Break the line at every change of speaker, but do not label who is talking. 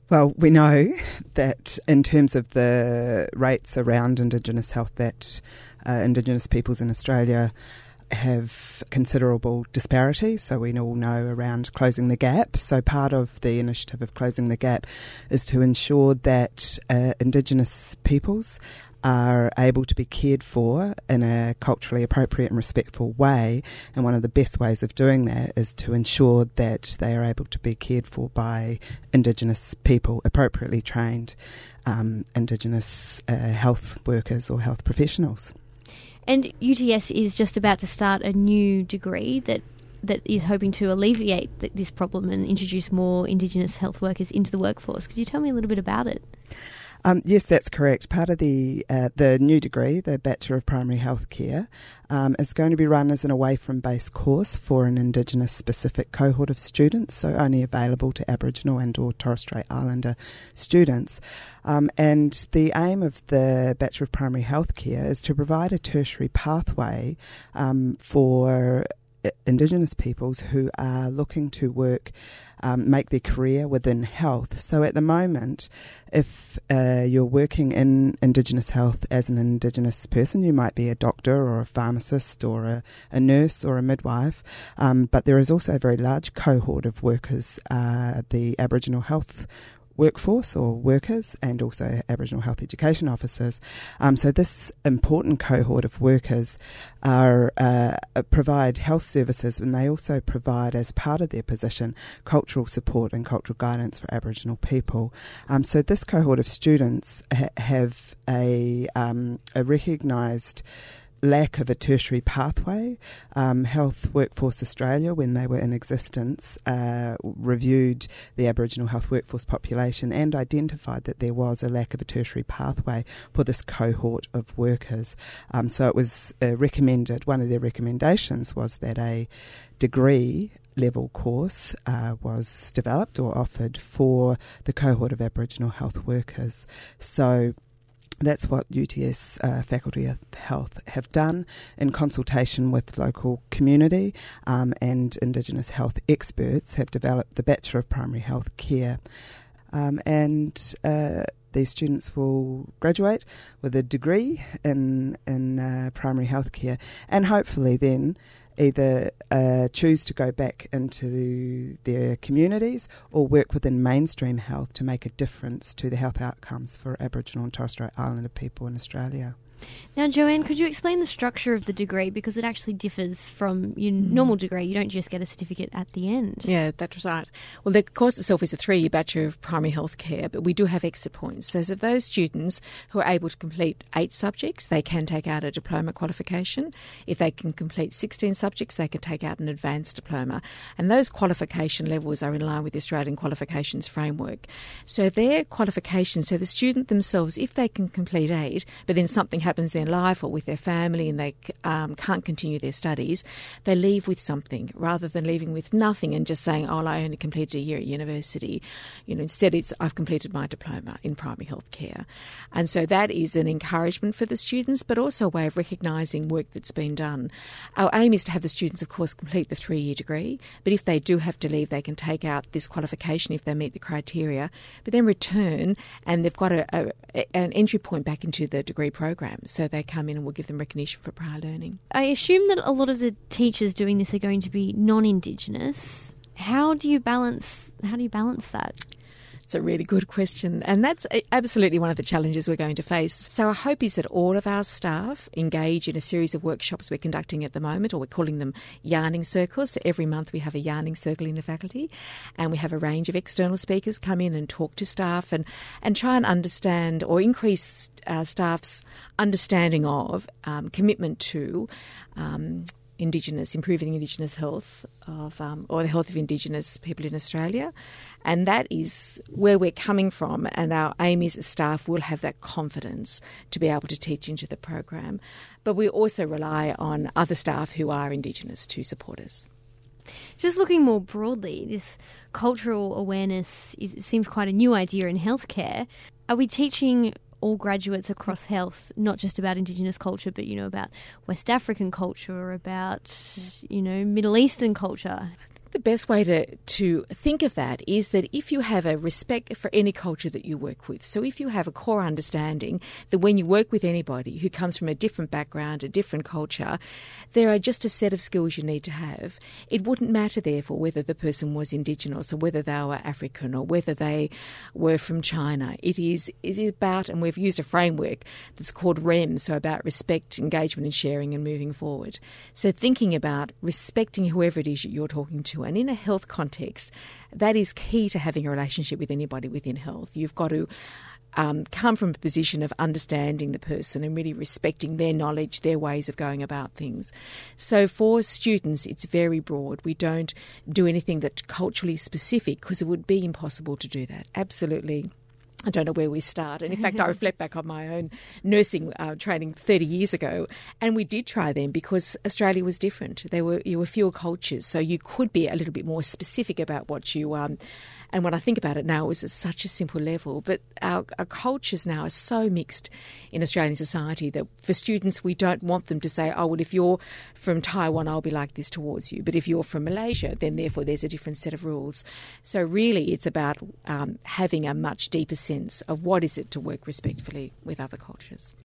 Well, we know that in terms of the rates around Indigenous health, that Indigenous peoples in Australia have considerable disparity. So we all know around closing the gap. So part of the initiative of closing the gap is to ensure that Indigenous peoples are able to be cared for in a culturally appropriate and respectful way. And one of the best ways of doing that is to ensure that they are able to be cared for by Indigenous people, appropriately trained Indigenous health workers or health professionals.
And UTS is just about to start a new degree that is hoping to alleviate this problem and introduce more Indigenous health workers into the workforce. Could you tell me a little bit about it?
Yes, that's correct. Part of the new degree, the Bachelor of Primary Health Care, is going to be run as an away-from-base course for an Indigenous-specific cohort of students, so only available to Aboriginal and or Torres Strait Islander students. And the aim of the Bachelor of Primary Health Care is to provide a tertiary pathway for Indigenous peoples who are looking to work, make their career within health. So at the moment, if you're working in Indigenous health as an Indigenous person, you might be a doctor or a pharmacist or a nurse or a midwife, but there is also a very large cohort of workers, the Aboriginal health workforce or workers, and also Aboriginal health education officers. So this important cohort of workers provide health services, and they also provide, as part of their position, cultural support and cultural guidance for Aboriginal people. So this cohort of students have a recognised lack of a tertiary pathway. Health Workforce Australia, when they were in existence, reviewed the Aboriginal health workforce population and identified that there was a lack of a tertiary pathway for this cohort of workers. So it was recommended, one of their recommendations was that a degree level course was developed or offered for the cohort of Aboriginal health workers. So that's what UTS Faculty of Health have done in consultation with local community and Indigenous health experts, have developed the Bachelor of Primary Health Care. And these students will graduate with a degree in primary health care, and hopefully then either choose to go back into their communities or work within mainstream health to make a difference to the health outcomes for Aboriginal and Torres Strait Islander people in Australia.
Now, Joanne, could you explain the structure of the degree? Because it actually differs from your normal degree. You don't just get a certificate at the end.
Yeah, that's right. Well, the course itself is a 3-year Bachelor of Primary Health Care, but we do have exit points. So those students who are able to complete 8 subjects, they can take out a diploma qualification. If they can complete 16 subjects, they can take out an advanced diploma. And those qualification levels are in line with the Australian Qualifications Framework. So their qualifications, so the student themselves, if they can complete 8, but then something happens in their life or with their family and they can't continue their studies, they leave with something rather than leaving with nothing and just saying, oh, I only completed a year at university. Instead it's, I've completed my diploma in primary health care. And so that is an encouragement for the students, but also a way of recognising work that's been done. Our aim is to have the students, of course, complete the 3-year degree, but if they do have to leave, they can take out this qualification if they meet the criteria, but then return and they've got an entry point back into the degree program. So they come in and we'll give them recognition for prior learning.
I assume that a lot of the teachers doing this are going to be non-Indigenous. How do you balance that?
It's a really good question, and that's absolutely one of the challenges we're going to face. So our hope is that all of our staff engage in a series of workshops we're conducting at the moment, or we're calling them yarning circles. So every month we have a yarning circle in the faculty, and we have a range of external speakers come in and talk to staff and try and understand or increase staff's understanding of commitment to improving Indigenous health or the health of Indigenous people in Australia. And that is where we're coming from, and our aim is that staff will have that confidence to be able to teach into the program. But we also rely on other staff who are Indigenous to support us.
Just looking more broadly, this cultural awareness seems quite a new idea in healthcare. Are we teaching all graduates across health, not just about Indigenous culture, but, about West African culture or about, Middle Eastern culture?
the best way to think of that is that if you have a respect for any culture that you work with, so if you have a core understanding that when you work with anybody who comes from a different background, a different culture, there are just a set of skills you need to have. It wouldn't matter, therefore, whether the person was Indigenous or whether they were African or whether they were from China. It is about, and we've used a framework that's called REM, so about respect, engagement and sharing and moving forward. So thinking about respecting whoever it is you're talking to. And in a health context, that is key to having a relationship with anybody within health. You've got to come from a position of understanding the person and really respecting their knowledge, their ways of going about things. So for students, it's very broad. We don't do anything that's culturally specific because it would be impossible to do that. Absolutely. I don't know where we start. And in fact, I reflect back on my own nursing training 30 years ago, and we did try them because Australia was different. You were fewer cultures, so you could be a little bit more specific about what you and when I think about it now, it was at such a simple level. But our cultures now are so mixed in Australian society that for students, we don't want them to say, oh, well, if you're from Taiwan, I'll be like this towards you. But if you're from Malaysia, then therefore there's a different set of rules. So really it's about having a much deeper sense of what is it to work respectfully with other cultures.